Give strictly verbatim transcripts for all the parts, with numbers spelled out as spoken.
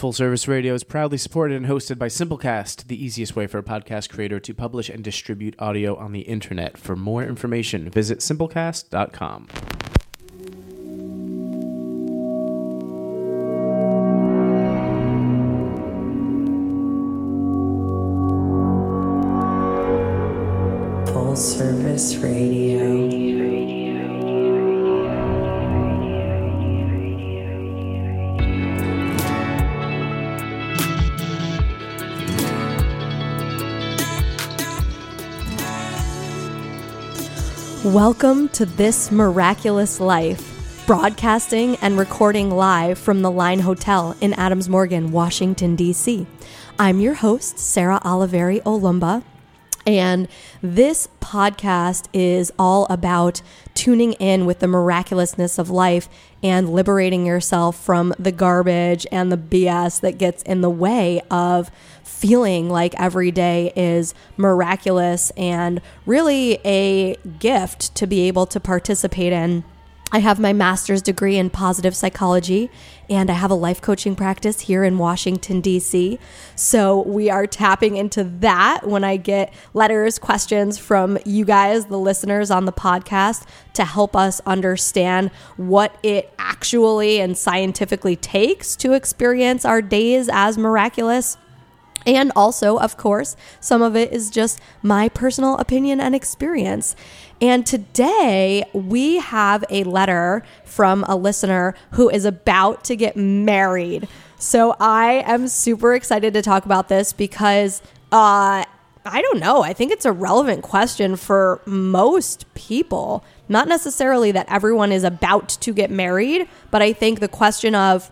Full Service Radio is proudly supported and hosted by Simplecast, the easiest way for a podcast creator to publish and distribute audio on the internet. For more information, visit simplecast dot com. Full Service Radio. Welcome to This Miraculous Life, broadcasting and recording live from the Line Hotel in Adams Morgan, Washington, D C. I'm your host, Sarah Oliveri Olumba, and this podcast is all about tuning in with the miraculousness of life and liberating yourself from the garbage and the B S that gets in the way of feeling like every day is miraculous and really a gift to be able to participate in. I have my master's degree in positive psychology, and I have a life coaching practice here in Washington, D C. So we are tapping into that when I get letters, questions from you guys, the listeners on the podcast, to help us understand what it actually and scientifically takes to experience our days as miraculous. And also, of course, some of it is just my personal opinion and experience. And today we have a letter from a listener who is about to get married. So I am super excited to talk about this because uh, I don't know. I think it's a relevant question for most people. Not necessarily that everyone is about to get married, but I think the question of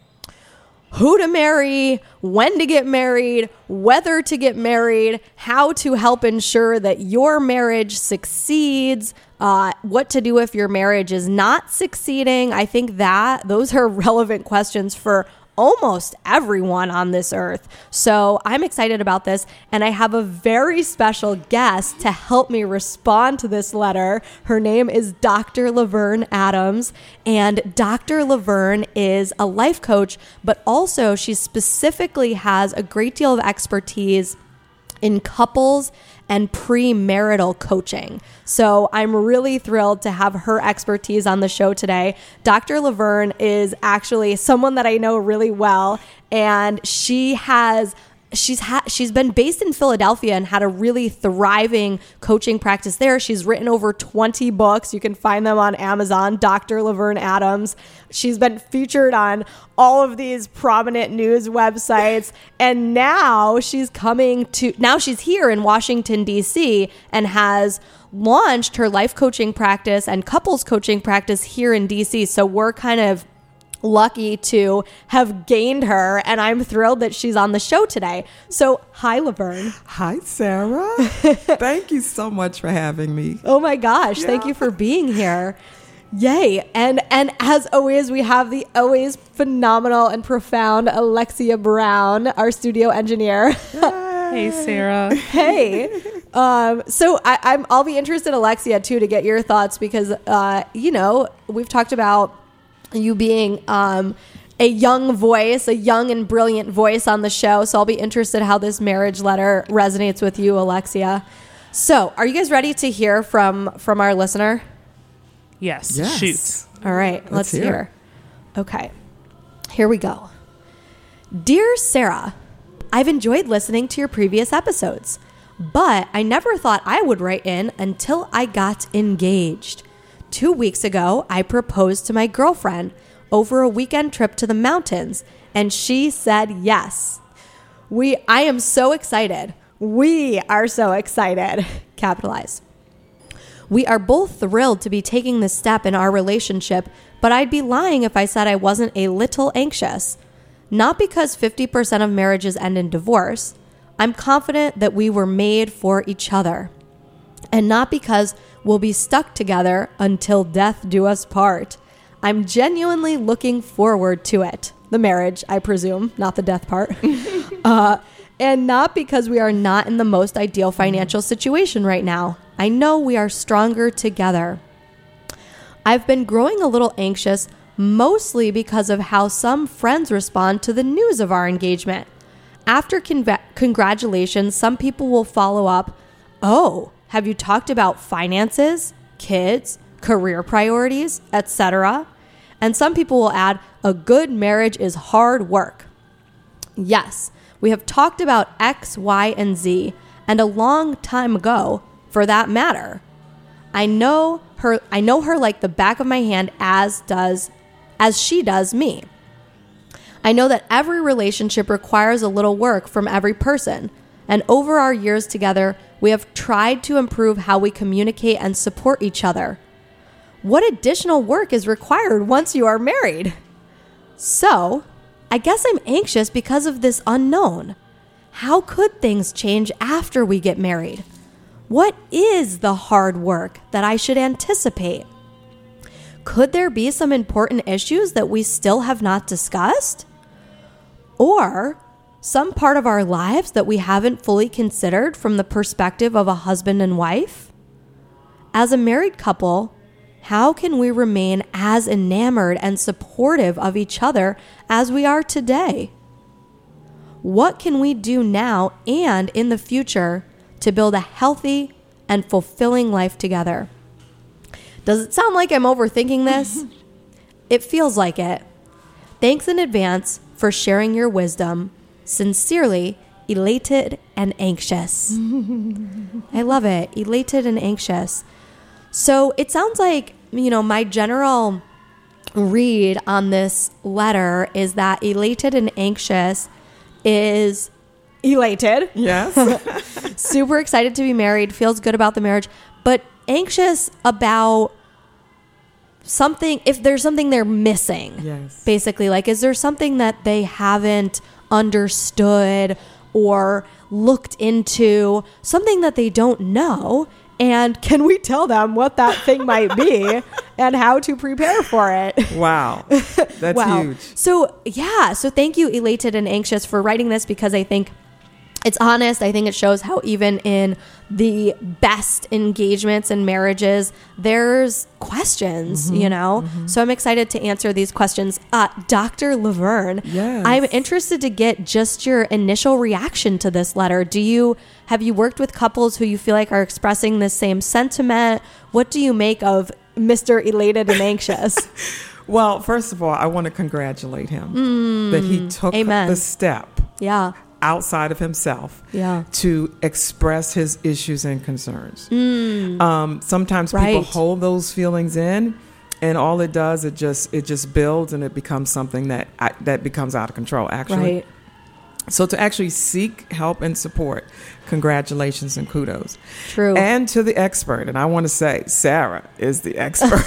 who to marry, when to get married, whether to get married, how to help ensure that your marriage succeeds, uh, what to do if your marriage is not succeeding. I think that those are relevant questions for almost everyone on this earth. So I'm excited about this, and I have a very special guest to help me respond to this letter. Her name is Doctor Laverne Adams, and Doctor Laverne is a life coach, but also she specifically has a great deal of expertise in couples and premarital coaching. So I'm really thrilled to have her expertise on the show today. Doctor Laverne is actually someone that I know really well, and she has She's ha- she's been based in Philadelphia and had a really thriving coaching practice there. She's written over twenty books. You can find them on Amazon, Doctor Laverne Adams. She's been featured on all of these prominent news websites. And now she's coming to, now she's here in Washington, D C, and has launched her life coaching practice and couples coaching practice here in D C. So we're kind of lucky to have gained her, and I'm thrilled that she's on the show today. So hi, Laverne. Hi, Sarah. Thank you so much for having me. Oh my gosh, yeah. Thank you for being here. Yay. And and as always, we have the always phenomenal and profound Alexia Brown, our studio engineer. Hey, Sarah. Hey. Um, so I, I'm I'll be interested, Alexia, too, to get your thoughts because uh, you know, we've talked about you being um, a young voice, a young and brilliant voice on the show. So I'll be interested how this marriage letter resonates with you, Alexia. So are you guys ready to hear from, from our listener? Yes. Yes. Shoot. All right, let's, Let's hear. hear. Okay, here we go. Dear Sarah, I've enjoyed listening to your previous episodes, but I never thought I would write in until I got engaged. Two weeks ago, I proposed to my girlfriend over a weekend trip to the mountains, and she said yes. We, I am so excited. We are so excited. Capitalize. We are both thrilled to be taking this step in our relationship, but I'd be lying if I said I wasn't a little anxious. Not because fifty percent of marriages end in divorce. I'm confident that we were made for each other. And not because we'll be stuck together until death do us part. I'm genuinely looking forward to it. The marriage, I presume, not the death part. uh, and not because we are not in the most ideal financial situation right now. I know we are stronger together. I've been growing a little anxious mostly because of how some friends respond to the news of our engagement. After conv- congratulations, some people will follow up, "Oh, have you talked about finances, kids, career priorities, et cetera" And some people will add, "A good marriage is hard work." Yes, we have talked about X, Y, and Z, and a long time ago, for that matter. I know her I know her like the back of my hand as does as she does me. I know that every relationship requires a little work from every person, and over our years together, we have tried to improve how we communicate and support each other. What additional work is required once you are married? So, I guess I'm anxious because of this unknown. How could things change after we get married? What is the hard work that I should anticipate? Could there be some important issues that we still have not discussed? Or some part of our lives that we haven't fully considered from the perspective of a husband and wife? As a married couple, how can we remain as enamored and supportive of each other as we are today? What can we do now and in the future to build a healthy and fulfilling life together? Does it sound like I'm overthinking this? It feels like it. Thanks in advance for sharing your wisdom. Sincerely, elated and anxious. I love it. Elated and anxious. So it sounds like, you know, my general read on this letter is that elated and anxious is elated. Yes. Super excited to be married, feels good about the marriage, but anxious about something, if there's something they're missing. Yes. Basically, like, is there something that they haven't understood or looked into, something that they don't know? And can we tell them what that thing might be and how to prepare for it? Wow. That's wow. huge. So, yeah. So thank you, Elated and Anxious, for writing this, because I think it's honest. I think it shows how even in the best engagements and marriages, there's questions, Mm-hmm, you know? Mm-hmm. So I'm excited to answer these questions. Uh, Doctor Laverne, yes. I'm interested to get just your initial reaction to this letter. Do you, have you worked with couples who you feel like are expressing the same sentiment? What do you make of Mister Elated and Anxious? Well, first of all, I want to congratulate him mm, that he took amen. the step. Yeah. Outside of himself, yeah. to express his issues and concerns. Mm. Um, sometimes right. people hold those feelings in, and all it does, it just it just builds, and it becomes something that I, that becomes out of control. Actually, right. So to actually seek help and support, congratulations and kudos. True. And to the expert, and I want to say, Sarah is the expert.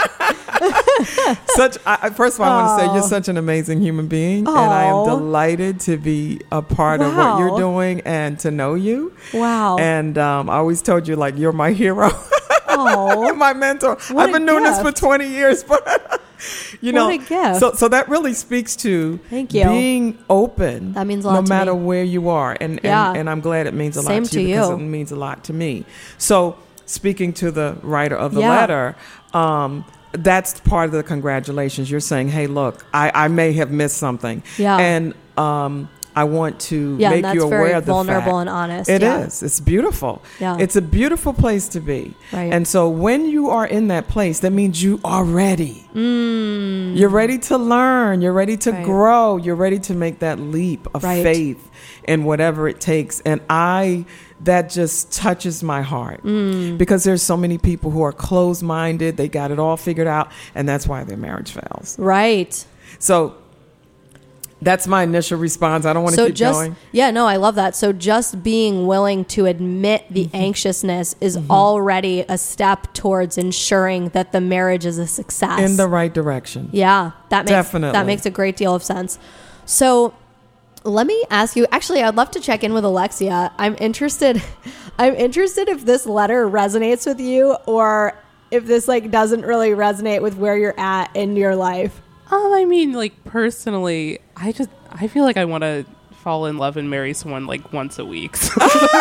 Such, I, first of all, I want to say you're such an amazing human being, Aww. and I am delighted to be a part wow. of what you're doing and to know you. Wow! And um, I always told you, like, you're my hero, oh, my mentor. What I've been a doing gift. this for twenty years, but you know, what a gift. so so that really speaks to Thank you. being open. That means a lot no to matter me. where you are, and, Yeah. and and I'm glad it means a Same lot to to you because you. it means a lot to me. So speaking to the writer of the Yeah. letter. Um, That's part of the congratulations. You're saying, hey, look, I, I may have missed something. Yeah. And um, I want to yeah, make that's you aware very of the vulnerable fact. and honest. It yeah. is. It's beautiful. Yeah. It's a beautiful place to be. Right. And so when you are in that place, that means you are ready. Mm. You're ready to learn. You're ready to Right. grow. You're ready to make that leap of Right. faith in whatever it takes. And I... that just touches my heart mm. because there's so many people who are closed-minded. They got it all figured out, and that's why their marriage fails. Right. So that's my initial response. I don't want to so keep just, going. Yeah, no, I love that. So just being willing to admit the mm-hmm. anxiousness is mm-hmm. already a step towards ensuring that the marriage is a success. In the right direction. Yeah, that makes, Definitely. that makes a great deal of sense. So let me ask you, actually, I'd love to check in with Alexia. I'm interested. I'm interested if this letter resonates with you or if this like doesn't really resonate with where you're at in your life. Um, I mean, like personally, I just I feel like I want to fall in love and marry someone like once a week. So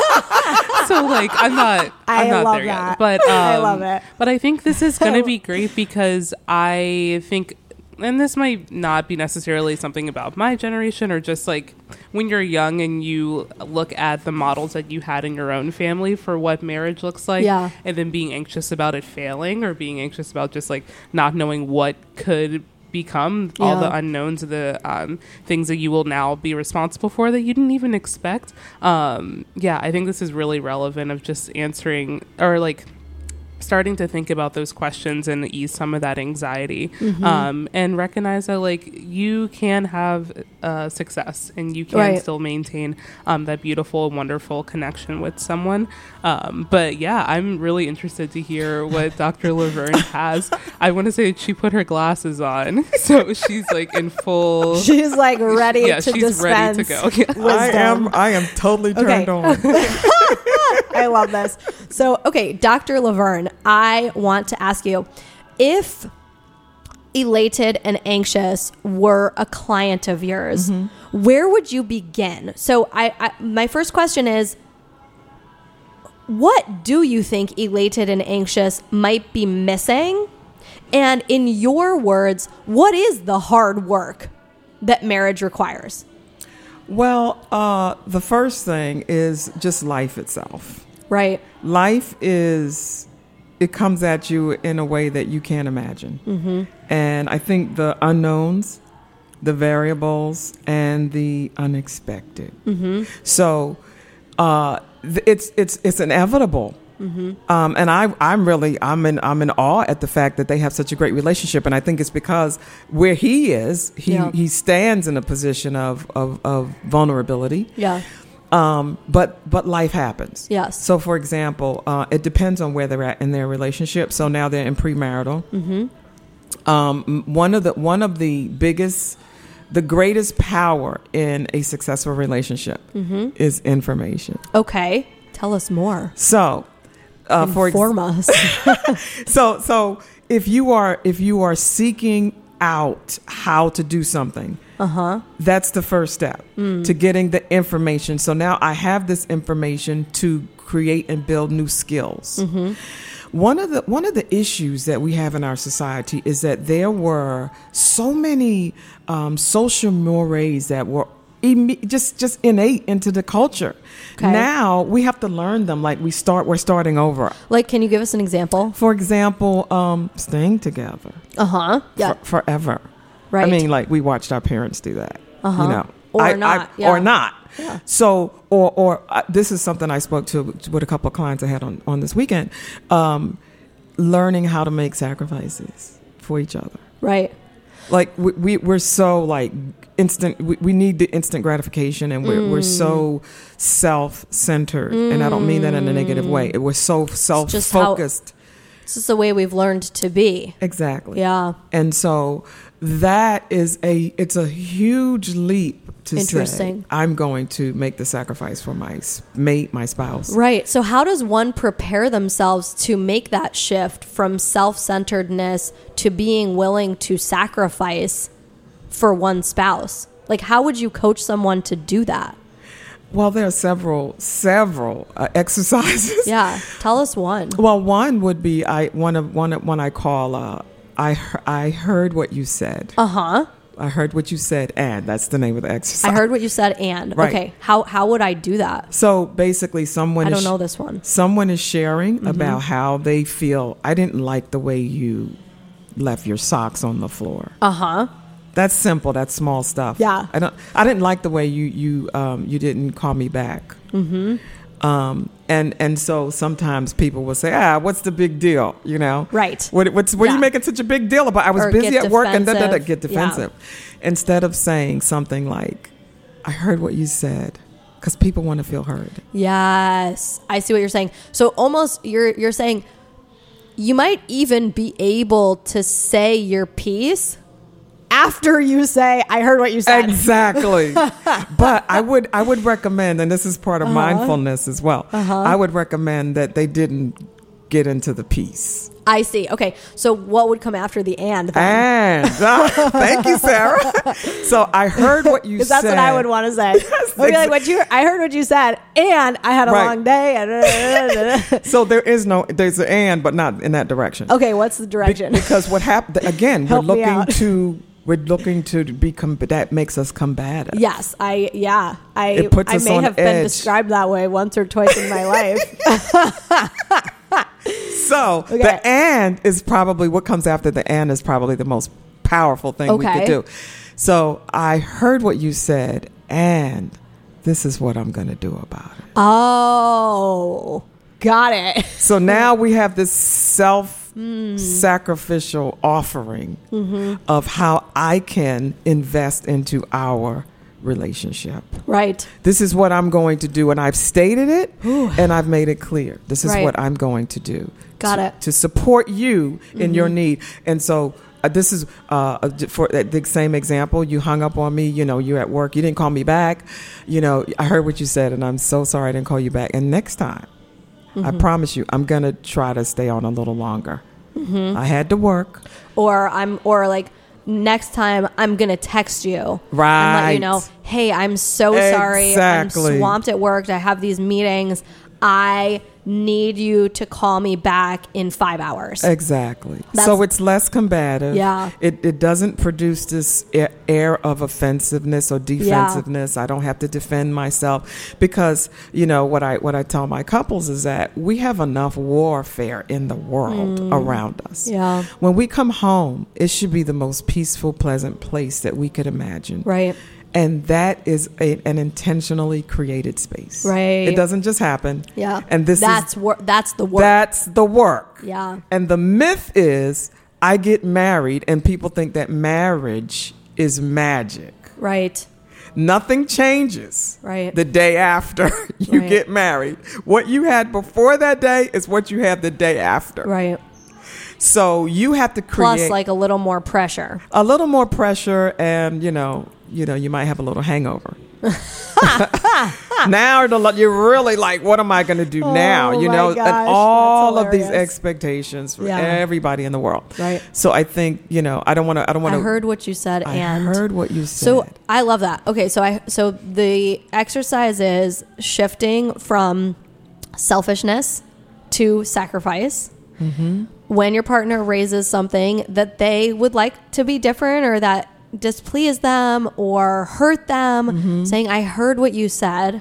So like I'm not I'm I not love there that. yet. But um, I love it. But I think this is gonna be great because I think, and this might not be necessarily something about my generation or just like when you're young and you look at the models that you had in your own family for what marriage looks like, Yeah. and then being anxious about it failing or being anxious about just like not knowing what could become, all Yeah. the unknowns of the um, things that you will now be responsible for that you didn't even expect. Um, yeah, I think this is really relevant of just answering or like starting to think about those questions and ease some of that anxiety, Mm-hmm. um, and recognize that like you can have uh, success and you can Right. still maintain um, that beautiful, wonderful connection with someone. Um, but yeah, I'm really interested to hear what Doctor Laverne has. I want to say she put her glasses on, so she's like in full. She's like ready Yeah, to she's ready to dispense go. Yeah. I am. wisdom. I am totally turned Okay. on. I love this. So, okay, Doctor Laverne, I want to ask you if elated and anxious were a client of yours, Mm-hmm. where would you begin? So, I, I my first question is, what do you think elated and anxious might be missing? And in your words, what is the hard work that marriage requires? Well, uh, the first thing is just life itself. Right. Life is, it comes at you in a way that you can't imagine. Mm-hmm. And I think the unknowns, the variables, and the unexpected. Mm-hmm. So uh, th- it's it's it's inevitable. Mm-hmm. Um, and I, I'm really, I'm in, I'm in awe at the fact that they have such a great relationship. And I think it's because where he is, he, Yeah. he stands in a position of, of, of vulnerability. Yeah. Um, but, but life happens. Yes. So for example, uh, it depends on where they're at in their relationship. So now they're in premarital. Mm-hmm. Um, m- one of the, one of the biggest, the greatest power in a successful relationship Mm-hmm. is information. Okay. Tell us more. So, Uh, for ex- Inform us. so so if you are if you are seeking out how to do something, Uh-huh. that's the first step to getting the information. So now I have this information to create and build new skills. One of the one of the issues that we have in our society is that there were so many um, social mores that were imme- just just innate into the culture. Okay. Now we have to learn them. Like we start, we're starting over. Like, can you give us an example? For example, um, staying together Uh-huh. Yeah. for, forever. Right. I mean, like we watched our parents do that. Uh-huh. You know, Or I- I- not, yeah. or not. Yeah. So, or or uh, this is something I spoke to with a couple of clients I had on on this weekend. Um, learning how to make sacrifices for each other. Right. Like we, we we're so like instant. We, we need the instant gratification, and we're we're so self-centered. And I don't mean that in a negative way. We're so just how- self-focused. It's just the way we've learned to be. Exactly. Yeah. And so that is a it's a huge leap to Interesting. say I'm going to make the sacrifice for my s- mate, my spouse. Right. So how does one prepare themselves to make that shift from self-centeredness to being willing to sacrifice for one spouse? Like, how would you coach someone to do that? Well, there are several several uh, exercises. Yeah. Tell us one. Well, one would be I one of one of- one I call uh, I he- I heard what you said. Uh-huh. I heard what you said, and that's the name of the exercise. I heard what you said and. Right. Okay. How how would I do that? So basically, someone I is don't sh- know this one. Someone is sharing about how they feel. I didn't like the way you left your socks on the floor. Uh-huh. That's simple. That's small stuff. Yeah. I don't. I didn't like the way you you um, you didn't call me back. Mm-hmm. Um, and and so sometimes people will say, ah, what's the big deal? You know, Right. What what's what are Yeah. you making such a big deal about? I was Or busy get at work and da, da, da, defensive. get defensive. Instead of saying something like, I heard what you said, because people want to feel heard. Yes, I see what you're saying. So almost you're you're saying you might even be able to say your piece after you say I heard what you said. Exactly. But I would I would recommend, and this is part of mindfulness as well. I would recommend that they didn't get into the piece. I see. Okay. So what would come after the and then? And uh, thank you, Sarah. So I heard what you said. Because that's what I would want to say. Yes, I'd be like, what you, I heard what you said, and I had a Right. long day. And So there is no, there's an and, but not in that direction. okay, what's the direction? Be- because what happened, again, we're Help me looking out. to, we're looking to be, com- that makes us combative. Yes, I yeah, I It puts I us may on have been edge. described that way once or twice in my life. So Okay. the and is probably, what comes after the and is probably the most powerful thing we Okay. could do. So I heard what you said, and this is what I'm going to do about it. Oh, got it. So now we have this self-sacrificial offering of how I can invest into our relationship. Right. This is what I'm going to do, and I've stated it, and I've made it clear. This is Right. what I'm going to do. Got to, it. To support you in your need. And so uh, this is uh, uh, for uh, the same example. You hung up on me. You know, you're at work. You didn't call me back. You know, I heard what you said, and I'm so sorry I didn't call you back. And next time, I promise you, I'm going to try to stay on a little longer. I had to work. Or I'm or like next time I'm gonna text you and let Right. you know, hey, I'm so sorry. I'm Exactly. swamped at work. I have these meetings. I need you to call me back in five hours. Exactly. That's- So it's less combative. Yeah. It it doesn't produce this a- air of offensiveness or defensiveness. I don't have to defend myself because, you know, what I what I tell my couples is that we have enough warfare in the world around us. Yeah. When we come home, it should be the most peaceful, pleasant place that we could imagine. Right. And that is a, an intentionally created space. Right. It doesn't just happen. Yeah. And this that's is wor- that's the work. that's the work. Yeah. And the myth is I get married and people think that marriage is magic. Right. Nothing changes Right. the day after you Right. get married. What you had before that day is what you have the day after. Right. So you have to create Plus like a little more pressure. a little more pressure, and you know, you know, you might have a little hangover. Now the, you're really like, what am I going to do Oh, now? You my know, gosh, and all that's of these hilarious. expectations for Yeah. everybody in the world. Right. So I think, you know, I don't want to. I don't want I to. heard what you said I and heard what you said. So I love that. Okay, so I so the exercise is shifting from selfishness to sacrifice. Mm-hmm. When your partner raises something that they would like to be different or that displease them or hurt them, Mm-hmm. saying, I heard what you said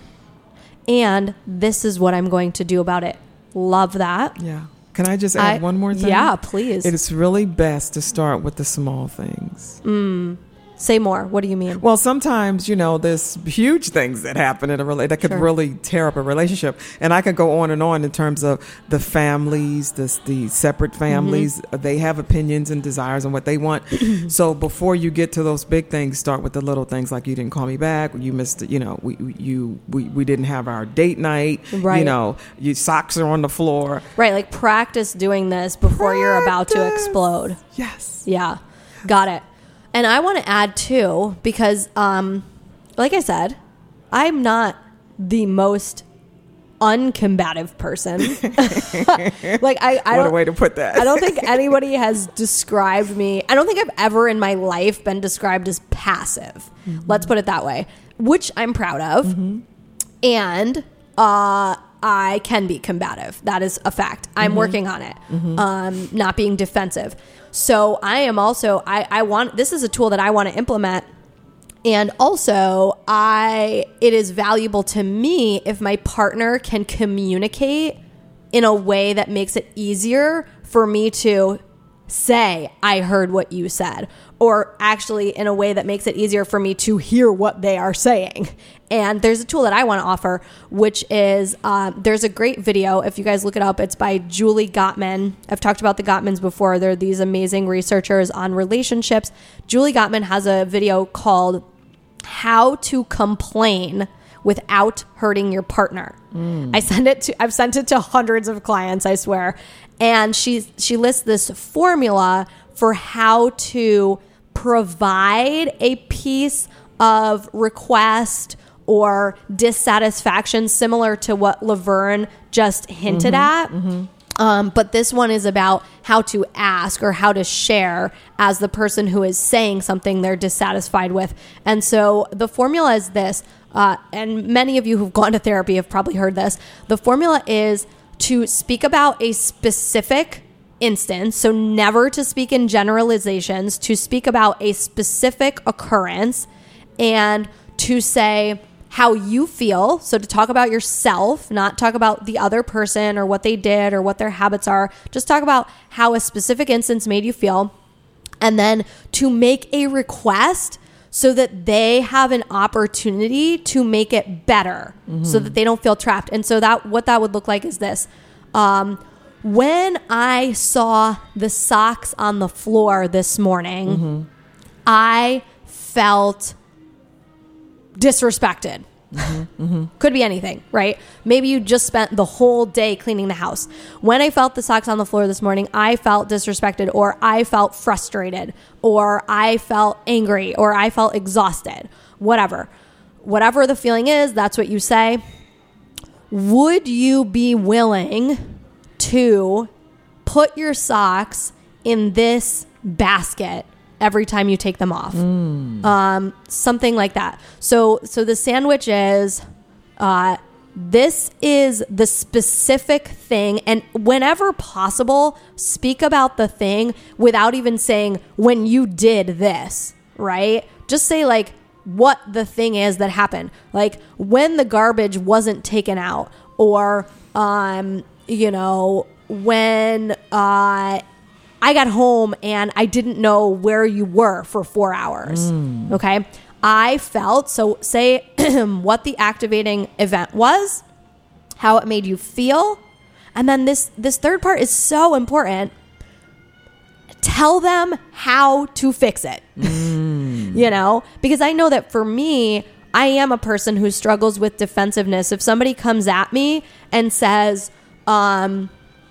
and this is what I'm going to do about it. Love that. yeah. Can I just add I- one more thing? Yeah, please. It is really best to start with the small things. Say more. What do you mean? Well, sometimes, you know, there's huge things that happen in a relationship that could Sure. really tear up a relationship. And I could go on and on in terms of the families, the, the separate families. Mm-hmm. They have opinions and desires and what they want. So before you get to those big things, start with the little things like you didn't call me back, you missed, you know, we you we, we didn't have our date night. Right. You know, your socks are on the floor. Right, like practice doing this before you're about to Practice. explode. Yes. Yeah, got it. And I want to add too, because, um, like I said, I'm not the most uncombative person. like I, I What a don't, way to put that. I don't think anybody has described me. I don't think I've ever in my life been described as passive. Mm-hmm. Let's put it that way, which I'm proud of. Mm-hmm. And uh, I can be combative. That is a fact. I'm Mm-hmm. working on it. Um, not being defensive. So I am also, I, I want, this is a tool that I want to implement. And also I, it is valuable to me if my partner can communicate in a way that makes it easier for me to say, I heard what you said, or actually in a way that makes it easier for me to hear what they are saying. And there's a tool that I want to offer, which is, um, there's a great video. If you guys look it up, it's by Julie Gottman. I've talked about the Gottmans before. They're these amazing researchers on relationships. Julie Gottman has a video called How to Complain Without Hurting Your Partner. I send it to, I've sent it to hundreds of clients, I swear. And she, she lists this formula for how to provide a piece of request or dissatisfaction similar to what Laverne just hinted at Um, but this one is about how to ask or how to share as the person who is saying something they're dissatisfied with. And so the formula is this, uh, and many of you who've gone to therapy have probably heard this. The formula is to speak about a specific instance, so never to speak in generalizations, to speak about a specific occurrence, and to say how you feel. So to talk about yourself, not talk about the other person or what they did or what their habits are. Just talk about how a specific instance made you feel. And then to make a request so that they have an opportunity to make it better, mm-hmm. so that they don't feel trapped. And so that what that would look like is this. Um, when I saw the socks on the floor this morning, mm-hmm. I felt disrespected. Mm-hmm, mm-hmm. Could be anything, right? Maybe you just spent the whole day cleaning the house. When I felt the socks on the floor this morning, I felt disrespected, or I felt frustrated, or I felt angry, or I felt exhausted. Whatever. Whatever the feeling is, that's what you say. Would you be willing to put your socks in this basket every time you take them off? Mm. Um, something like that. So, so the sandwich is, uh, this is the specific thing. And whenever possible, speak about the thing without even saying when you did this, right? Just say like what the thing is that happened. Like when the garbage wasn't taken out, or, um, you know, when, uh, I got home and I didn't know where you were for four hours. Mm. Okay. I felt, so say what the activating event was, how it made you feel. And then this, this third part is so important. Tell them how to fix it, mm. you know, because I know that for me, I am a person who struggles with defensiveness. If somebody comes at me and says, um,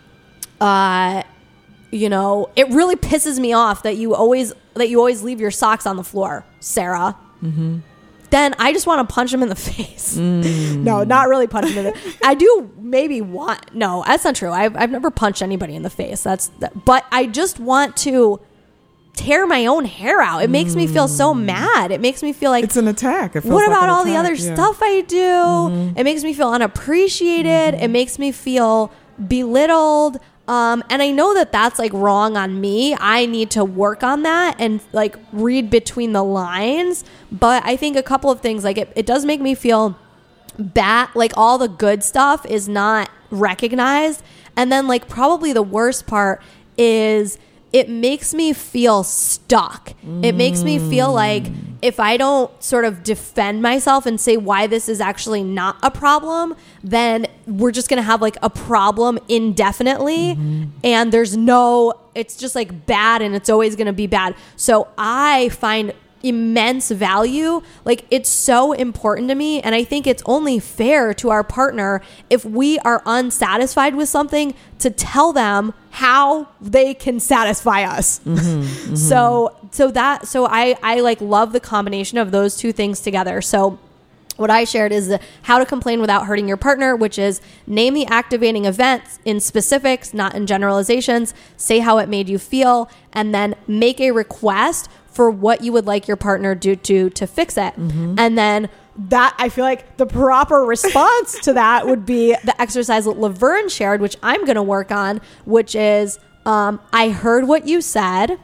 uh, you know, it really pisses me off that you always that you always leave your socks on the floor, Sarah. Mm-hmm. Then I just want to punch him in the face. Mm. No, not really punch him in the I do maybe want. No, that's not true. I've I've never punched anybody in the face. That's that, but I just want to tear my own hair out. It makes mm. me feel so mad. It makes me feel like it's an attack. It feels what like about all attack. the other yeah. stuff I do? Mm-hmm. It makes me feel unappreciated. Mm-hmm. It makes me feel belittled. Um, and I know that that's like wrong on me. I need to work on that and like read between the lines. But I think a couple of things, like it, it does make me feel bad. Like all the good stuff is not recognized. And then like probably the worst part is it makes me feel stuck. Mm. It makes me feel like if I don't sort of defend myself and say why this is actually not a problem, then we're just going to have like a problem indefinitely. Mm-hmm. And there's no, it's just like bad and it's always going to be bad. So I find immense value. Like it's so important to me. And I think it's only fair to our partner if we are unsatisfied with something to tell them how they can satisfy us. Mm-hmm, mm-hmm. So, so that, so I, I like love the combination of those two things together. So what I shared is the how to complain without hurting your partner, which is name the activating events in specifics, not in generalizations, say how it made you feel, and then make a request for what you would like your partner to do to fix it. Mm-hmm. And then that, I feel like the proper response to that would be the exercise that Laverne shared, which I'm going to work on, which is, um, I heard what you said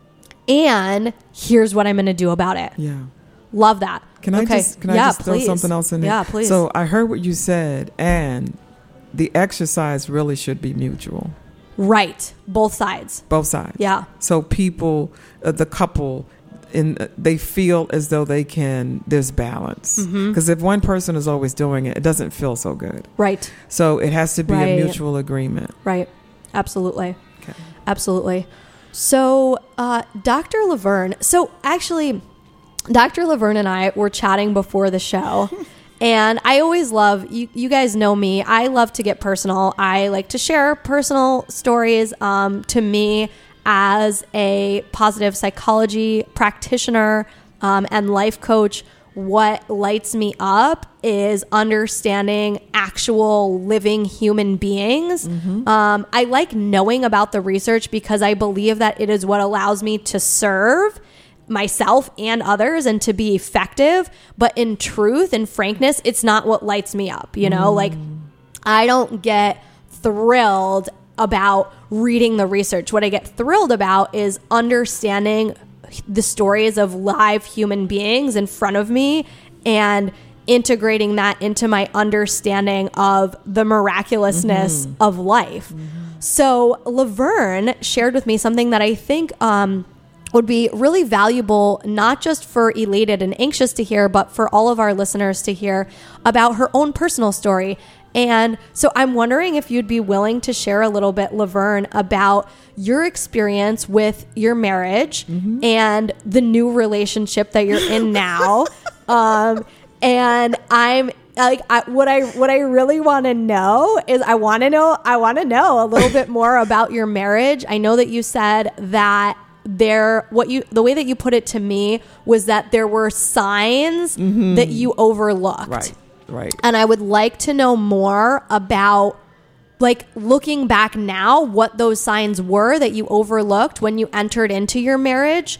and here's what I'm going to do about it. Yeah. Love that. Can I okay. just, can yeah, I just throw please. something else in there? Yeah, please. So I heard what you said, and the exercise really should be mutual. Right. Both sides. Both sides. Yeah. So people, uh, the couple, in uh, they feel as though they can, there's balance. Because mm-hmm. if one person is always doing it, it doesn't feel so good. Right. So it has to be right. a mutual agreement. Right. Absolutely. Okay. Absolutely. So uh, Doctor Laverne, so actually Doctor Laverne and I were chatting before the show. And I always love, you, you guys know me, I love to get personal. I like to share personal stories. Um, to me, as a positive psychology practitioner um, and life coach, what lights me up is understanding actual living human beings. Mm-hmm. Um, I like knowing about the research because I believe that it is what allows me to serve myself and others and to be effective. But in truth and frankness, it's not what lights me up. You know, mm. like I don't get thrilled about reading the research. What I get thrilled about is understanding the stories of live human beings in front of me and integrating that into my understanding of the miraculousness mm-hmm. of life. Mm-hmm. So Laverne shared with me something that I think um, would be really valuable, not just for Elated and Anxious to hear, but for all of our listeners to hear about her own personal story. And so I'm wondering if you'd be willing to share a little bit, Laverne, about your experience with your marriage mm-hmm. and the new relationship that you're in now. um, and I'm like, I, what I what I really want to know is I want to know I want to know a little bit more about your marriage. I know that you said that there what you the way that you put it to me was that there were signs mm-hmm. that you overlooked. Right. Right. And I would like to know more about, like, looking back now, what those signs were that you overlooked when you entered into your marriage,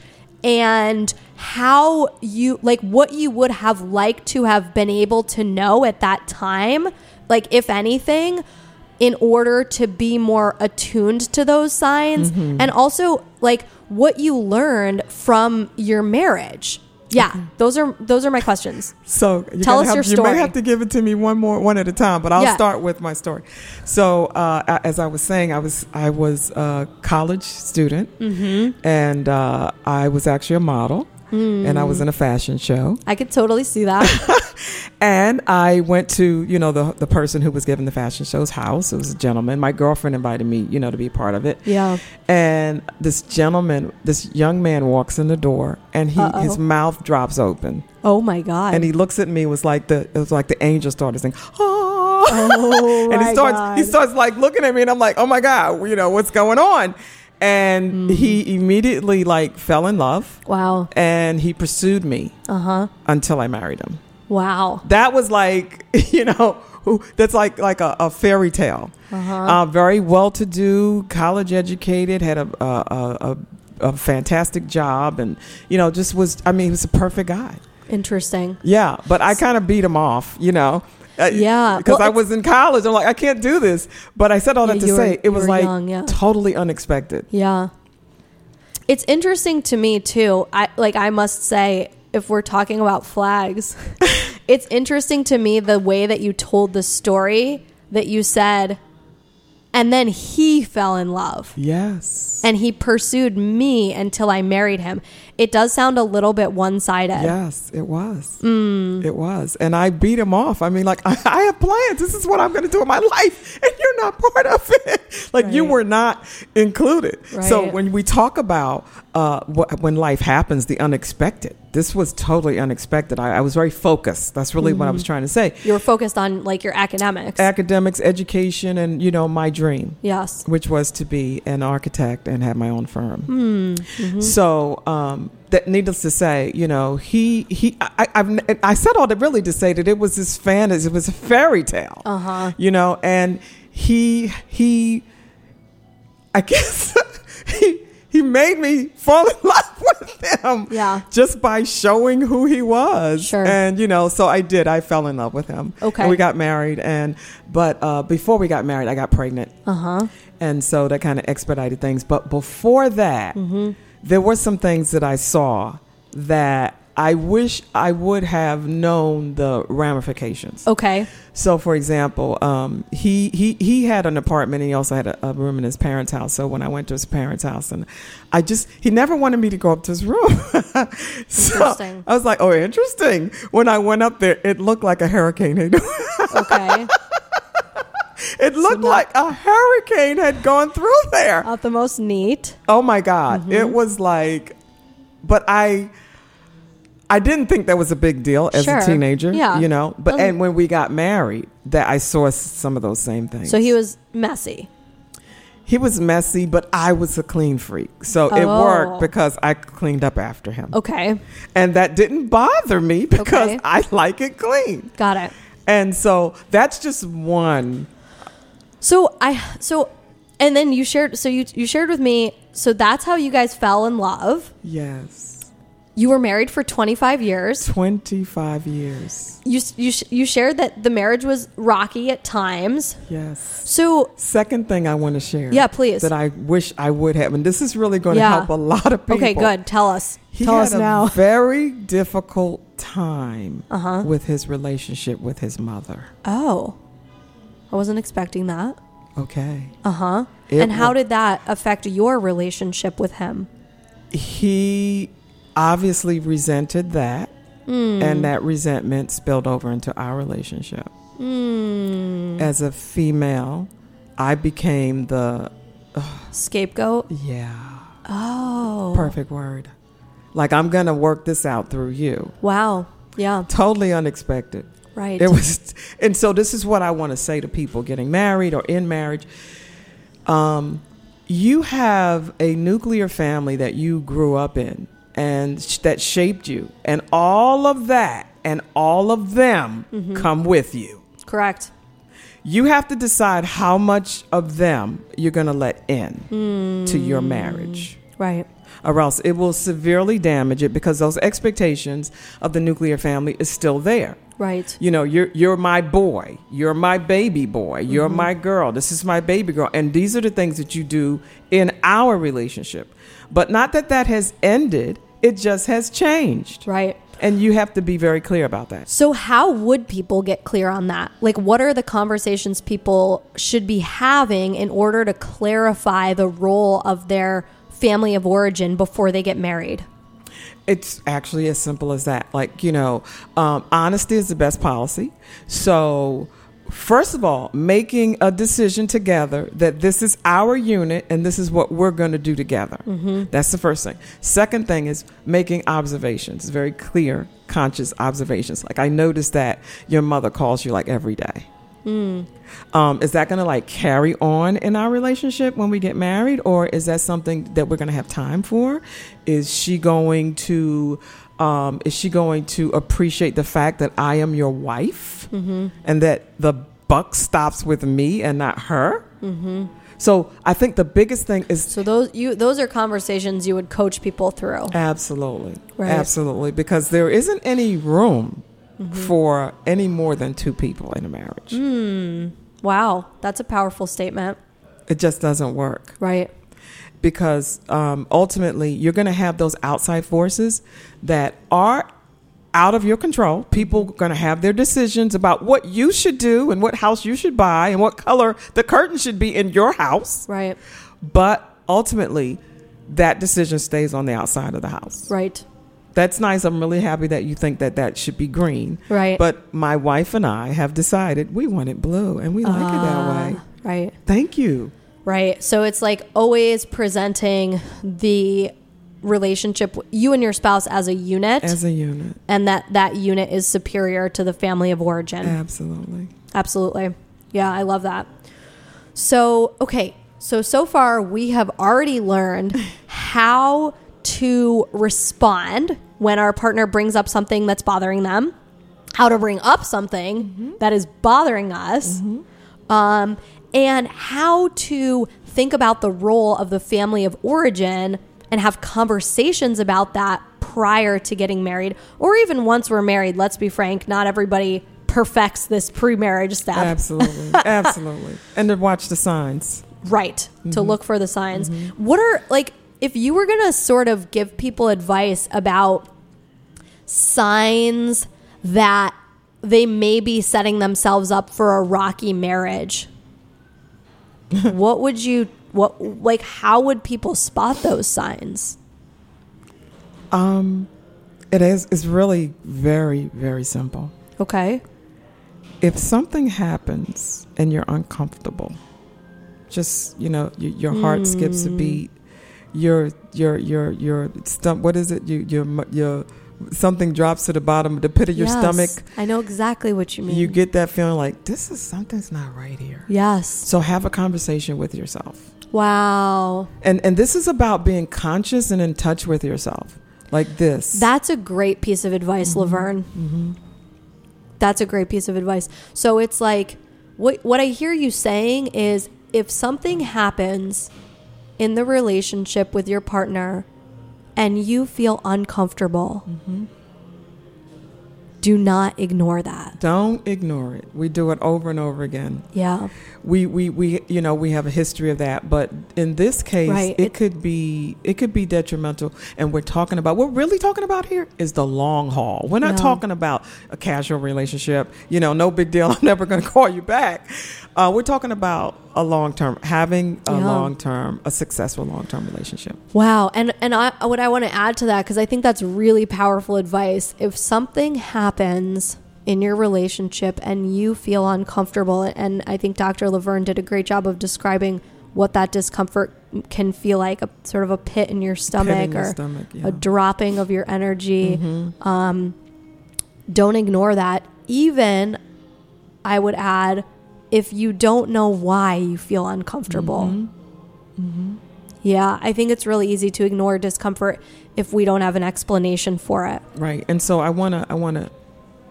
and how you, like, what you would have liked to have been able to know at that time, like, if anything, in order to be more attuned to those signs, mm-hmm. and also, like, what you learned from your marriage. Yeah, those are those are my questions. So you tell us have, your story. You may have to give it to me one more one at a time, but I'll yeah. start with my story. So uh, as I was saying, I was I was a college student, mm-hmm. and uh, I was actually a model, mm. and I was in a fashion show. I could totally see that. And I went to, you know, the the person who was giving the fashion show's house. It was a gentleman. My girlfriend invited me, you know, to be a part of it. Yeah. And this gentleman, this young man walks in the door, and he Uh-oh. his mouth drops open. Oh my God. And he looks at me, was like the it was like the angel started saying, oh, oh and my he starts God. he starts like looking at me, and I'm like, oh my God, you know, what's going on? And mm. he immediately like fell in love. Wow. And he pursued me uh-huh. until I married him. Wow. That was like, you know, that's like like a, a fairy tale. Uh-huh. Uh, very well-to-do, college educated, had a a, a a fantastic job, and you know, just was. I mean, he was a perfect guy. Interesting. Yeah, but I kind of beat him off, you know. Yeah, because well, I was in college. I'm like, I can't do this. But I said all yeah, that to you say were, it was like young, yeah. totally unexpected. Yeah, it's interesting to me too. I like. I must say, if we're talking about flags, it's interesting to me the way that you told the story, that you said, and then he fell in love. Yes. And he pursued me until I married him. It does sound a little bit one-sided. Yes, it was. Mm. It was. And I beat him off. I mean, like, I, I have plans. This is what I'm going to do in my life. And you're not part of it. Like, right. You were not included. Right. So when we talk about uh, what, when life happens, the unexpected, this was totally unexpected. I, I was very focused. That's really mm-hmm. what I was trying to say. You were focused on, like, your academics. Academics, education, and, you know, my dream. Yes. Which was to be an architect and have my own firm. Mm-hmm. So, um, that needless to say, you know, he, he, I, I've, I said all that really to say that it was this fantasy, it was a fairy tale, uh-huh. you know, and he, he, I guess he, he made me fall in love with him yeah. just by showing who he was. Sure. And, you know, so I did, I fell in love with him. Okay. And we got married. And, but, uh, before we got married, I got pregnant. Uh-huh. And so that kind of expedited things. But before that, mm-hmm. there were some things that I saw that I wish I would have known the ramifications. Okay. So, for example, um, he, he, he had an apartment, and he also had a, a room in his parents' house. So when I went to his parents' house, and I just, he never wanted me to go up to his room. So I was like, oh, interesting. When I went up there, it looked like a hurricane. Okay. It looked so like a hurricane had gone through there. Not the most neat. Oh my God. Mm-hmm. It was like, but I, I didn't think that was a big deal as sure. a teenager, yeah. you know, but, Doesn't, and when we got married, that I saw some of those same things. So he was messy. He was messy, but I was a clean freak. So it Oh. worked because I cleaned up after him. Okay. And that didn't bother me because Okay. I like it clean. Got it. And so that's just one. So I so and then you shared so you you shared with me so that's how you guys fell in love. Yes. You were married for twenty-five years. twenty-five years. You you sh- you shared that the marriage was rocky at times. Yes. So Second thing I want to share. Yeah, please. That I wish I would have. And this is really going to Yeah. help a lot of people. okay, good. Tell us. He Tell had us a now. very difficult time Uh-huh. with his relationship with his mother. Oh. I wasn't expecting that. Okay. Uh-huh. It And how wa- did that affect your relationship with him? He obviously resented that, Hmm. and that resentment spilled over into our relationship. Hmm. As a female, I became the, Scapegoat? yeah, Oh. perfect word. Like, I'm going to work this out through you. Wow. Yeah. Totally unexpected. Right. It was, and so this is what I want to say to people getting married or in marriage. Um, you have a nuclear family that you grew up in and sh- that shaped you, and all of that and all of them Mm-hmm. come with you. Correct. You have to decide how much of them you're going to let in Hmm. to your marriage, Right. or else it will severely damage it because those expectations of the nuclear family is still there. Right. You know, you're you're my boy, you're my baby boy, you're Mm-hmm. my girl, this is my baby girl, and these are the things that you do in our relationship. But not that that has ended, it just has changed. Right. And you have to be very clear about that. So how would people get clear on that? Like, what are the conversations people should be having in order to clarify the role of their family of origin before they get married? It's actually as simple as that. Like, you know, um, honesty is the best policy. So, first of all, making a decision together that this is our unit and this is what we're going to do together. Mm-hmm. That's the first thing. Second thing is making observations, very clear, conscious observations. Like, I noticed that your mother calls you like every day. Mm. Um, is that going to like carry on in our relationship when we get married, or is that something that we're going to have time for? Is she going to um, is she going to appreciate the fact that I am your wife, mm-hmm. and that the buck stops with me and not her? Mm-hmm. So I think the biggest thing is So those you those are conversations you would coach people through. absolutely, Right. absolutely, because there isn't any room for any more than two people in a marriage. Mm. Wow, that's a powerful statement. It just doesn't work. Right. Because um, ultimately you're going to have those outside forces that are out of your control. People are going to have their decisions about what you should do and what house you should buy and what color the curtain should be in your house. Right. But ultimately, that decision stays on the outside of the house. Right. That's nice. I'm really happy that you think that that should be green. Right. But my wife and I have decided we want it blue, and we like it that way. Right. Thank you. Right. So it's like always presenting the relationship, you and your spouse, as a unit, As a unit. and that that unit is superior to the family of origin. Absolutely. Absolutely. Yeah, I love that. So, okay. So, so far we have already learned how to respond when our partner brings up something that's bothering them, how to bring up something mm-hmm. that is bothering us, mm-hmm. um, and how to think about the role of the family of origin and have conversations about that prior to getting married, or even once we're married. Let's be frank, not everybody perfects this pre-marriage step. Absolutely. Absolutely. And to watch the signs. Right. Mm-hmm. To look for the signs. Mm-hmm. What are, like, if you were going to sort of give people advice about signs that they may be setting themselves up for a rocky marriage, what would you, what, like, how would people spot those signs? Um, it is, it's really very, very simple. Okay. If something happens and you're uncomfortable, just, you know, you, your heart mm. skips a beat, your, your, your, your stomach, what is it? You, your, your, something drops to the bottom of the pit of your yes, stomach. I know exactly what you mean. You get that feeling like, this is, something's not right here. Yes. So have a conversation with yourself. Wow. And and this is about being conscious and in touch with yourself. Like this. That's a great piece of advice, mm-hmm. Laverne. Mm-hmm. That's a great piece of advice. So it's like, what what I hear you saying is, if something happens in the relationship with your partner and you feel uncomfortable, mm-hmm. do not ignore that. Don't ignore it. We do it over and over again. Yeah. We, we, we, you know, we have a history of that, but in this case, right. it, it could be, it could be detrimental. And we're talking about, what we're really talking about here is the long haul. We're not yeah. talking about a casual relationship. You know, no big deal. I'm never going to call you back. Uh, we're talking about a long-term, having a yeah. long-term, a successful long-term relationship. Wow. And, and I, what I want to add to that, because I think that's really powerful advice. If something happens in your relationship and you feel uncomfortable, and I think Doctor Laverne did a great job of describing what that discomfort can feel like, a sort of a pit in your stomach, Pit in your or stomach, yeah. a dropping of your energy. Mm-hmm. Um, don't ignore that. Even, I would add, if you don't know why you feel uncomfortable. Mm-hmm. Mm-hmm. Yeah, I think it's really easy to ignore discomfort if we don't have an explanation for it. Right. And so I want to I want to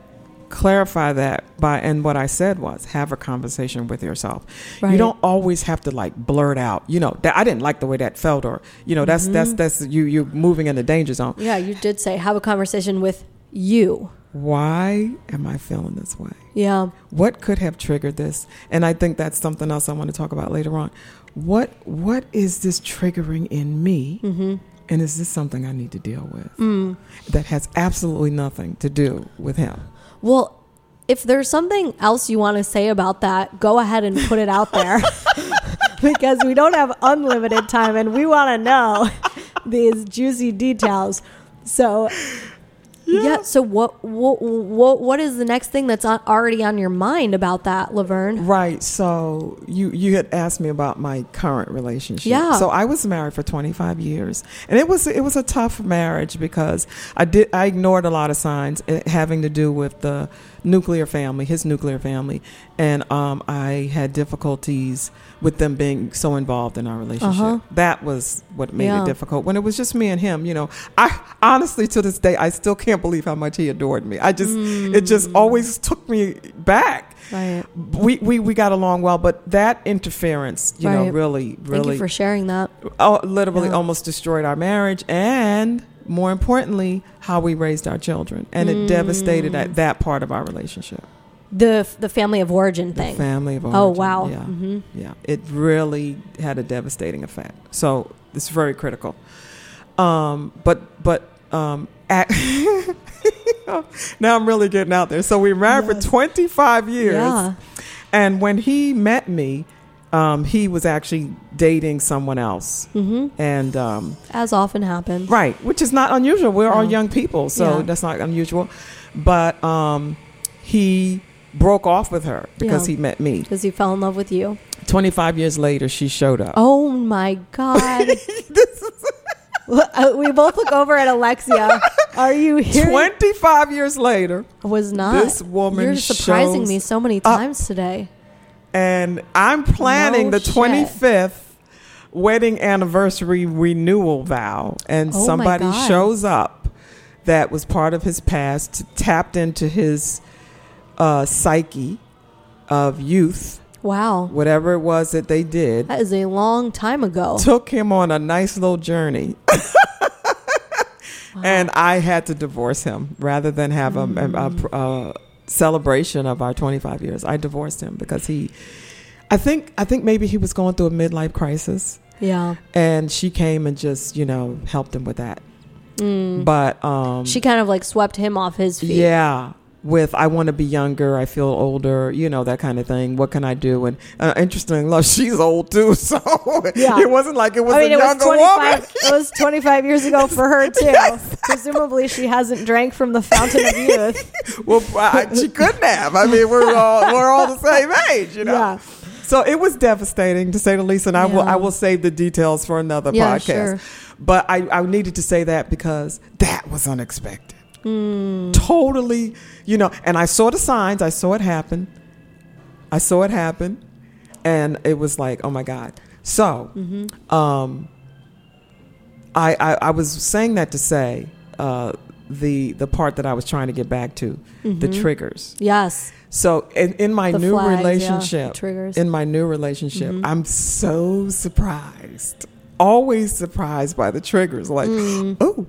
clarify that by, and what I said was, have a conversation with yourself. Right. You don't always have to like blurt out, you know, that I didn't like the way that felt, or, you know, that's, mm-hmm. that's, that's you, you moving in the danger zone. Yeah, you did say have a conversation with you. Why am I feeling this way? Yeah. What could have triggered this? And I think that's something else I want to talk about later on. What, what is this triggering in me? Mm-hmm. And is this something I need to deal with? Mm. That has absolutely nothing to do with him. Well, if there's something else you want to say about that, go ahead and put it out there. Because we don't have unlimited time and we want to know these juicy details. So, yeah. yeah so what, what what what is the next thing that's on, already on your mind about that, Laverne? Right. So you you had asked me about my current relationship. Yeah. So I was married for twenty-five years, and it was it was a tough marriage because I did I ignored a lot of signs having to do with the nuclear family, his nuclear family, and um, I had difficulties with them being so involved in our relationship. Uh-huh. That was what made yeah. it difficult. When it was just me and him, you know, I honestly to this day I still can't believe how much he adored me. I just mm. it just always took me back. Right. We, we we got along well, but that interference, you right. know, really, really. Thank you for sharing that. Oh, literally yeah. almost destroyed our marriage, and more importantly, how we raised our children, and mm. it devastated that, that part of our relationship. The the family of origin thing. The family of origin. Oh wow. Yeah, mm-hmm. yeah. It really had a devastating effect. So it's very critical. Um, but but um, at now I'm really getting out there. So we were married yes. for twenty-five years, yeah. and when he met me, um, he was actually dating someone else, mm-hmm. and um, as often happens, right, which is not unusual. We're no. all young people, so yeah. that's not unusual. But um, he broke off with her because yeah. he met me. Because he fell in love with you. twenty-five years later, she showed up. Oh my God. This is we both look over at Alexia. Are you here? twenty-five years later. Was not. This woman You're surprising shows me so many times today. And I'm planning no the twenty-fifth wedding anniversary renewal vow. And oh somebody shows up that was part of his past, tapped into his uh, psyche of youth. Wow. Whatever it was that they did. That is a long time ago. Took him on a nice little journey. Wow. And I had to divorce him rather than have mm. a, a, a celebration of our twenty-five years. I divorced him because he, I think, I think maybe he was going through a midlife crisis. Yeah. And she came and just, you know, helped him with that. Mm. But um, she kind of like swept him off his feet. Yeah. With I want to be younger, I feel older, you know, that kind of thing. What can I do? And uh, interestingly enough, she's old too, so yeah. it wasn't like it was I mean, a it younger was woman. It was twenty-five years ago for her too. Yes. Presumably, she hasn't drank from the fountain of youth. Well, I, she couldn't have. I mean, we're all we're all the same age, you know. Yeah. So it was devastating to say the least, and I yeah. will I will save the details for another yeah, podcast. Sure. But I, I needed to say that because that was unexpected. Mm. Totally, you know, and I saw the signs. I saw it happen. I saw it happen. And it was like, oh, my God. So, Mm-hmm. um, I, I I was saying that to say uh, the the part that I was trying to get back to, the triggers. Yes. So in, in my The new flags, yeah, relationship, triggers. in my new relationship, Mm-hmm. I'm so surprised. Always surprised by the triggers. Like, Mm. oh,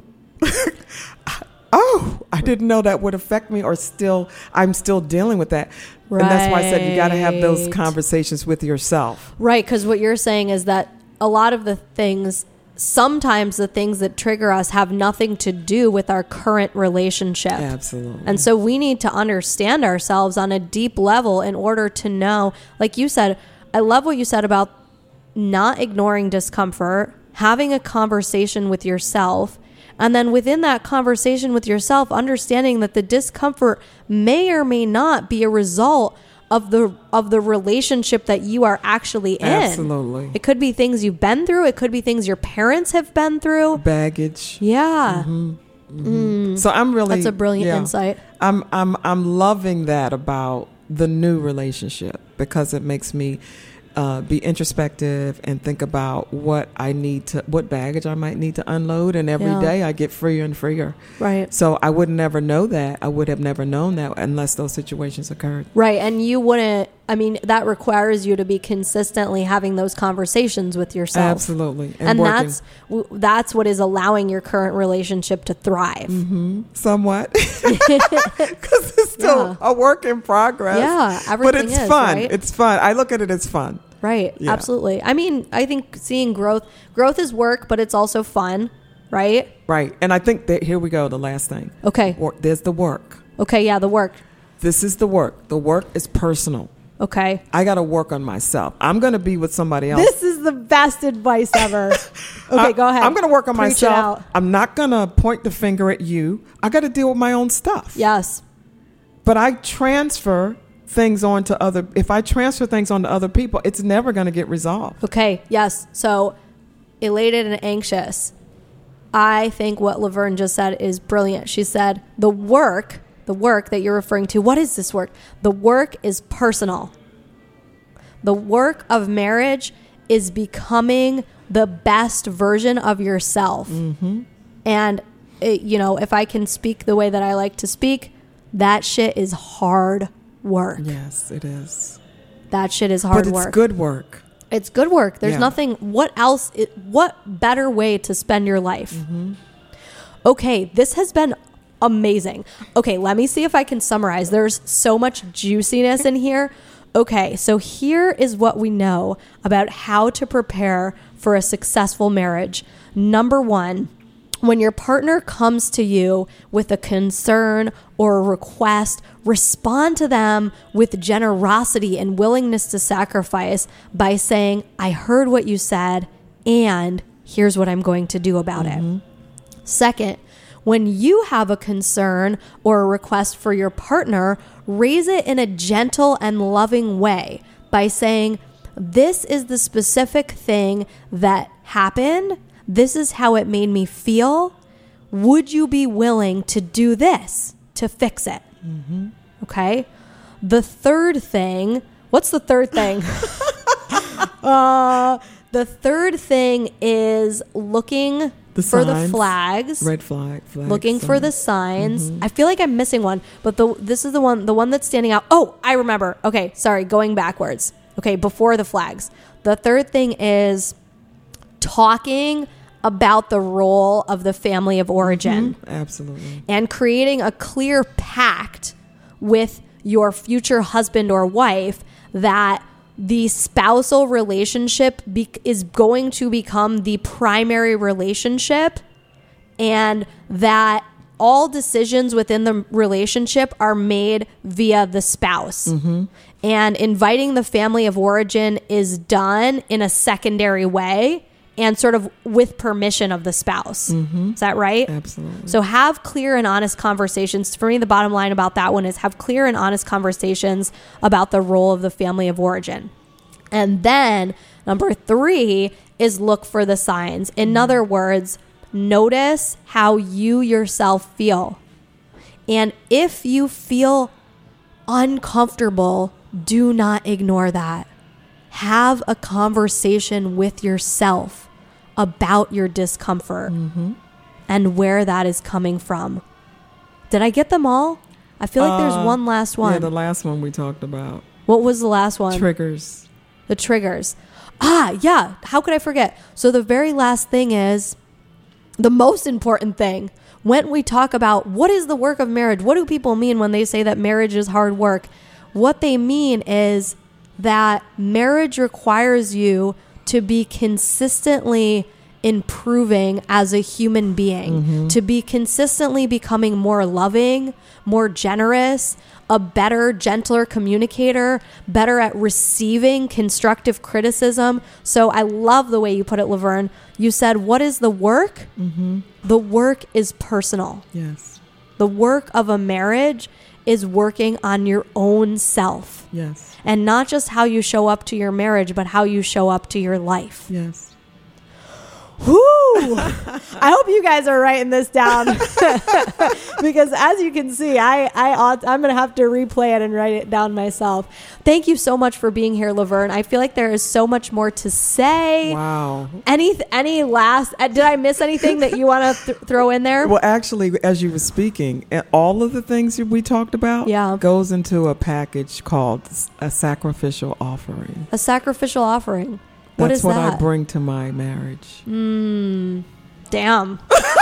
oh, I didn't know that would affect me, or still, I'm still dealing with that. And that's why I said you got to have those Right. conversations with yourself. Right, because what you're saying is that a lot of the things, sometimes the things that trigger us have nothing to do with our current relationship. Absolutely. And so we need to understand ourselves on a deep level in order to know, like you said, I love what you said about not ignoring discomfort, having a conversation with yourself, and then within that conversation with yourself, understanding that the discomfort may or may not be a result of the of the relationship that you are actually in. Absolutely. It could be things you've been through. It could be things your parents have been through. Baggage. Yeah. So I'm really That's a brilliant yeah. insight. I'm I'm I'm loving that about the new relationship, because it makes me uh, be introspective and think about what I need to, what baggage I might need to unload. And every Yeah. day I get freer and freer. Right. So I would never know that. I would have never known that unless those situations occurred. Right. And you wouldn't, I mean, that requires you to be consistently having those conversations with yourself. Absolutely. And, working. that's w- that's what is allowing your current relationship to thrive. Mm-hmm. Somewhat, because it's still Yeah. a work in progress. Yeah, but everything it's is, fun. right? It's fun. I look at it as fun. Right. Yeah. Absolutely. I mean, I think seeing growth, growth is work, but it's also fun. Right. Right. And I think that here we go. The last thing. Okay. Wor- There's the work. Okay. Yeah. The work. This is the work. The work is personal. Okay. I got to work on myself. I'm going to be with somebody else. This is the best advice ever. Okay. I- go ahead. I'm going to work on Preach it myself. out. I'm not going to point the finger at you. I got to deal with my own stuff. Yes. But I transfer things on to other, if I transfer things on to other people, it's never going to get resolved. Okay. Yes. So elated and anxious. I think what Laverne just said is brilliant. She said the work, the work that you're referring to, what is this work? The work is personal. The work of marriage is becoming the best version of yourself. Mm-hmm. And, it, you know, if I can speak the way that I like to speak, that shit is hard work. Yes, it is. That shit is hard but it's work. good work. It's good work. There's Yeah. nothing. What else? It, what better way to spend your life? Mm-hmm. Okay, this has been amazing. Okay, let me see if I can summarize. There's so much juiciness in here. Okay, so here is what we know about how to prepare for a successful marriage. Number one, when your partner comes to you with a concern or a request, respond to them with generosity and willingness to sacrifice by saying, I heard what you said, and here's what I'm going to do about Mm-hmm. it. Second, when you have a concern or a request for your partner, raise it in a gentle and loving way by saying, this is the specific thing that happened. This is how it made me feel. Would you be willing to do this to fix it? Mm-hmm. Okay. The third thing, what's the third thing? uh, the third thing is looking The for the signs. flags. Red flag. flag Looking for sign. the signs. Mm-hmm. I feel like I'm missing one, but the this is the one the one that's standing out. Oh, I remember. Okay, sorry, going backwards. Okay, before the flags. The third thing is talking about the role of the family of origin Mhm. Absolutely. and creating a clear pact with your future husband or wife that the spousal relationship be- is going to become the primary relationship, and that all decisions within the relationship are made via the spouse. Mm-hmm. And inviting the family of origin is done in a secondary way and sort of with permission of the spouse. Mm-hmm. Is that right? Absolutely. So have clear and honest conversations. For me, the bottom line about that one is have clear and honest conversations about the role of the family of origin. And then number three is look for the signs. In other words, notice how you yourself feel. And if you feel uncomfortable, do not ignore that. have a conversation with yourself about your discomfort Mm-hmm. and where that is coming from. Did I get them all? I feel like Uh, there's one last one. Yeah, the last one we talked about. What was the last one? Triggers. The triggers. Ah, yeah. How could I forget? So the very last thing is the most important thing. When we talk about what is the work of marriage, what do people mean when they say that marriage is hard work? What they mean is that marriage requires you to be consistently improving as a human being, mm-hmm. to be consistently becoming more loving, more generous, a better, gentler communicator, better at receiving constructive criticism. So I love the way you put it, Laverne. You said, what is the work? Mm-hmm. The work is personal. Yes. The work of a marriage is working on your own self. Yes. And not just how you show up to your marriage, but how you show up to your life. Yes. Whoo! I hope you guys are writing this down because as you can see, I, I ought, I'm going to have to replay it and write it down myself. Thank you so much for being here, Laverne. I feel like there is so much more to say. Wow. Any, any last, uh, did I miss anything that you want to th- throw in there? Well, actually, as you were speaking, all of the things that we talked about yeah. goes into a package called a sacrificial offering. A sacrificial offering. What That's is what that? I bring to my marriage. Mm, damn.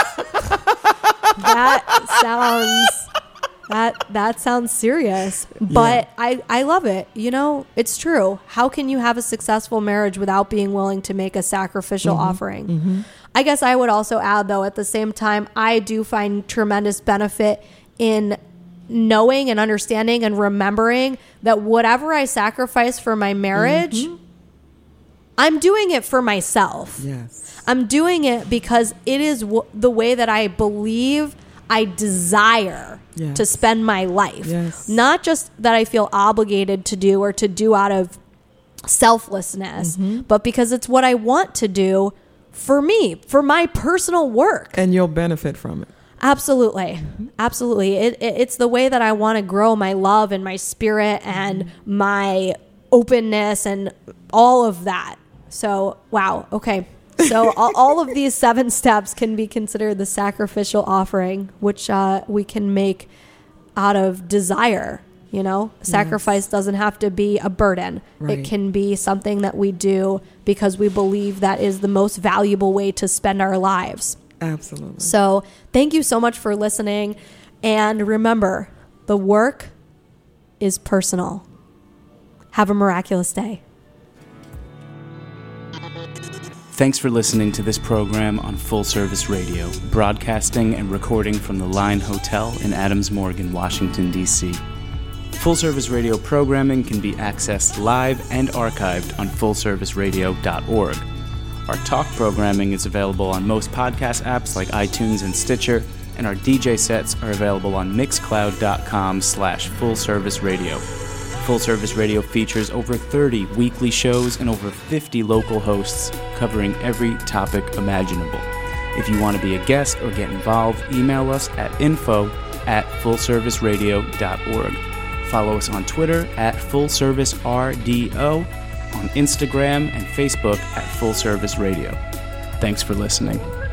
That sounds that that sounds serious. But yeah. I, I love it. You know, it's true. How can you have a successful marriage without being willing to make a sacrificial mm-hmm. offering? Mm-hmm. I guess I would also add, though, at the same time, I do find tremendous benefit in knowing and understanding and remembering that whatever I sacrifice for my marriage, mm-hmm. I'm doing it for myself. Yes. I'm doing it because it is w- the way that I believe I desire yes. to spend my life. Yes. Not just that I feel obligated to do or to do out of selflessness, mm-hmm. but because it's what I want to do for me, for my personal work. And you'll benefit from it. Absolutely. Mm-hmm. Absolutely. It, it, it's the way that I want to grow my love and my spirit and mm-hmm. my openness and all of that. So, wow. Okay. So all, all of these seven steps can be considered the sacrificial offering, which uh, we can make out of desire. You know, sacrifice yes. doesn't have to be a burden. Right. It can be something that we do because we believe that is the most valuable way to spend our lives. Absolutely. So thank you so much for listening. And remember, the work is personal. Have a miraculous day. Thanks for listening to this program on Full Service Radio, broadcasting and recording from the Line Hotel in Adams Morgan, Washington, D C Full Service Radio programming can be accessed live and archived on full service radio dot org. Our talk programming is available on most podcast apps like iTunes and Stitcher, and our D J sets are available on mixcloud.com slash full service radio. Full Service Radio features over thirty weekly shows and over fifty local hosts covering every topic imaginable. If you want to be a guest or get involved, email us at info at full service radio dot org. Follow us on Twitter at full service R D O, on Instagram and Facebook at Full Service Radio. Thanks for listening.